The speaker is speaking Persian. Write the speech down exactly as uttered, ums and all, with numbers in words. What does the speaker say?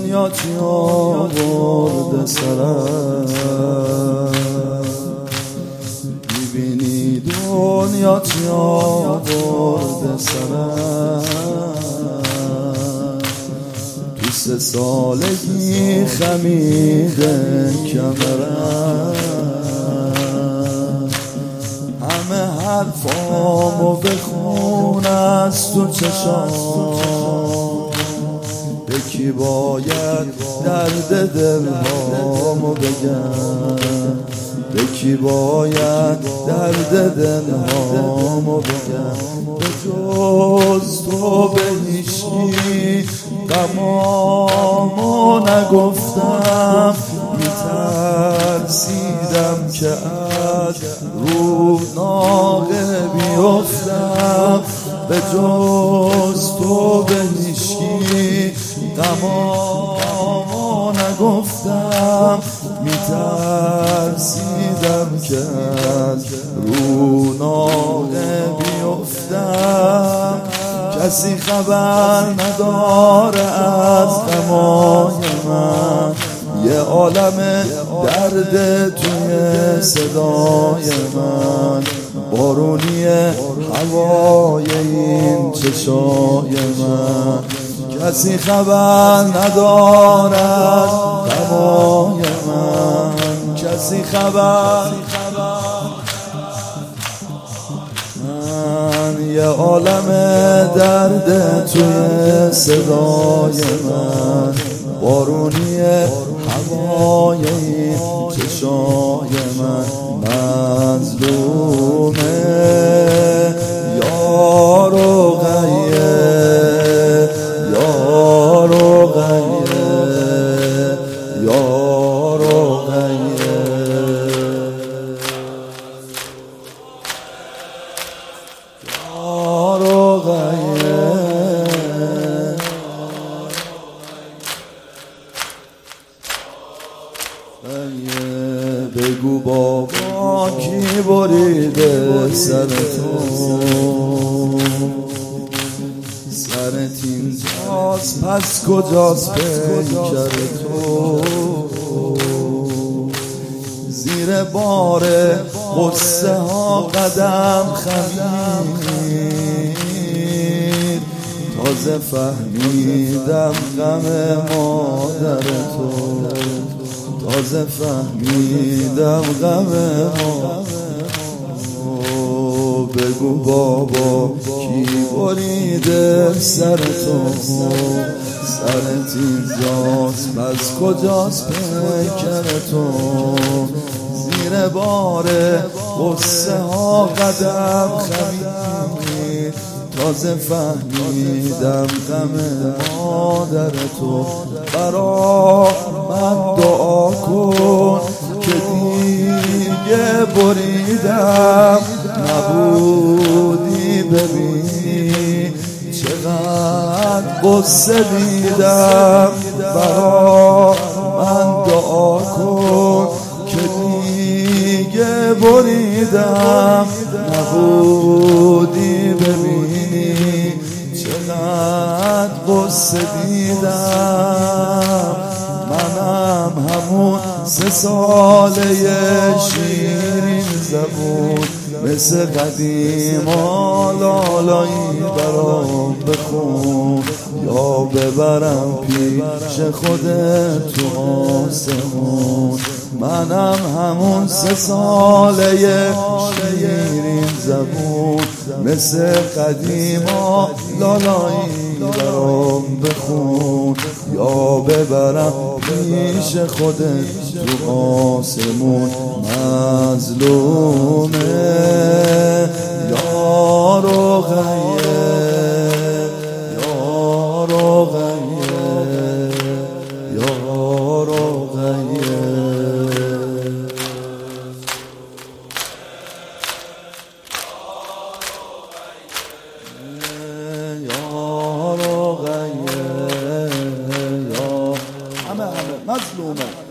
دنیا چی آورده سرم، میبینی دنیا چی آورده سرم. تو سه سالگی خمیده کمرم، همه حرفامو بخون از تو چشام. یکی باید درد دلهامو بگم، یکی باید درد دلهامو بگم. به جز تو به هیچکی غمامو نگفتم، میترسیدم که از رو ناقه بیفتم. به جز تو به هیچکی غمامو نگفتم، میترسیدم که از رو ناقه بیفتم. کسی خبر نداره از غمای من، یه عالم درد توی صدای من. بارونی هوای این چشای من، کسی خبر نداره از غمای من. کسی خبر من، یه عالم درد توی صدای من. بارونی هوای این چشای من. مظلومه یار و غیه، یار و غیه، یار و غیه. یار و غیه. بگو بابا کی بریده سر تو، سرت اینجاست پس کجاست پیکر تو. زیر بار غصه ها قدم خمید، تازه فهمیدم غم مادر تو. تازه فهمیدم غم ما. بگو بابا کی بریده سر تو، سرت اینجاست پس کجاست پیکر تو. زیر بار غصه ها قدم خمید، تازه فهمیدم غم مادر تو. برا من دعا کن که دیگه بریدم نبودی، ببینی چقدر قصه دیدم. برا من دعا کن که دیگه بریدم نبودی، ببینی چقدر قصه دیدم. منم همون سه ساله شیرین زبون، مثل قدیما لالایی برام بخون، یا ببرم پیش خودت تو آسمون. منم همون سه ساله شیرین زبون، مثل قدیما لالایی برام بخون، یا ببرم پیش خودت تو آسمون. مظلومه یار و غیه، یار و غیه، یار و غیه. یار و غیه، همه همه مظلومه.